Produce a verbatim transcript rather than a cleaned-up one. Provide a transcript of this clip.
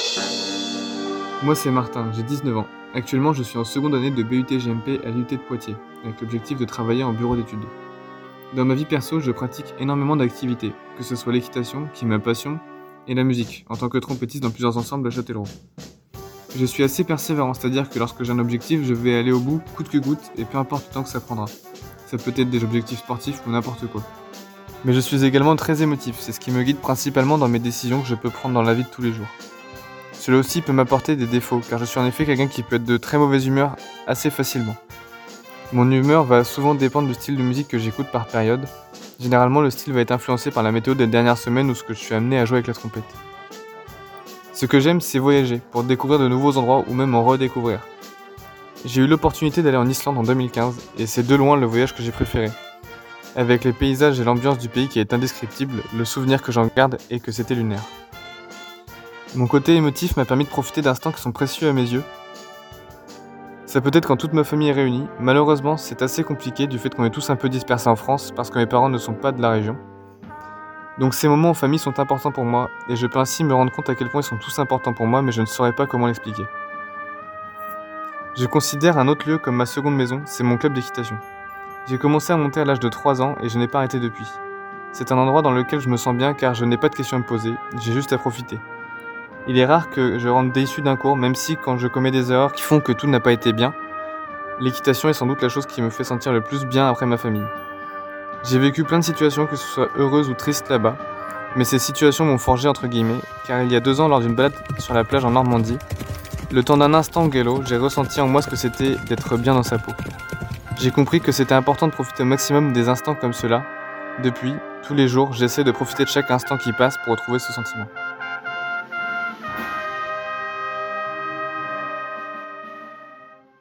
Moi, c'est Martin, j'ai dix-neuf ans. Actuellement, je suis en seconde année de B U T G M P à l'U T de Poitiers, avec l'objectif de travailler en bureau d'études. Dans ma vie perso, je pratique énormément d'activités, que ce soit l'équitation, qui est ma passion, et la musique, en tant que trompettiste dans plusieurs ensembles à Châtellerault. Je suis assez persévérant, c'est-à-dire que lorsque j'ai un objectif, je vais aller au bout, coûte que coûte, et peu importe le temps que ça prendra. Ça peut être des objectifs sportifs ou n'importe quoi. Mais je suis également très émotif, c'est ce qui me guide principalement dans mes décisions que je peux prendre dans la vie de tous les jours. Cela aussi peut m'apporter des défauts, car je suis en effet quelqu'un qui peut être de très mauvaise humeur assez facilement. Mon humeur va souvent dépendre du style de musique que j'écoute par période. Généralement, le style va être influencé par la météo des dernières semaines ou ce que je suis amené à jouer avec la trompette. Ce que j'aime, c'est voyager, pour découvrir de nouveaux endroits ou même en redécouvrir. J'ai eu l'opportunité d'aller en Islande en deux mille quinze, et c'est de loin le voyage que j'ai préféré. Avec les paysages et l'ambiance du pays qui est indescriptible, le souvenir que j'en garde est que c'était lunaire. Mon côté émotif m'a permis de profiter d'instants qui sont précieux à mes yeux. Ça peut être quand toute ma famille est réunie. Malheureusement, c'est assez compliqué du fait qu'on est tous un peu dispersés en France parce que mes parents ne sont pas de la région. Donc ces moments en famille sont importants pour moi et je peux ainsi me rendre compte à quel point ils sont tous importants pour moi, mais je ne saurais pas comment l'expliquer. Je considère un autre lieu comme ma seconde maison, c'est mon club d'équitation. J'ai commencé à monter à l'âge de trois ans et je n'ai pas arrêté depuis. C'est un endroit dans lequel je me sens bien car je n'ai pas de questions à me poser, j'ai juste à profiter. Il est rare que je rentre déçu d'un cours, même si quand je commets des erreurs qui font que tout n'a pas été bien, l'équitation est sans doute la chose qui me fait sentir le plus bien après ma famille. J'ai vécu plein de situations, que ce soit heureuses ou tristes là-bas, mais ces situations m'ont forgé entre guillemets, car il y a deux ans lors d'une balade sur la plage en Normandie, le temps d'un instant gelo, j'ai ressenti en moi ce que c'était d'être bien dans sa peau. J'ai compris que c'était important de profiter au maximum des instants comme cela. Depuis, tous les jours, j'essaie de profiter de chaque instant qui passe pour retrouver ce sentiment.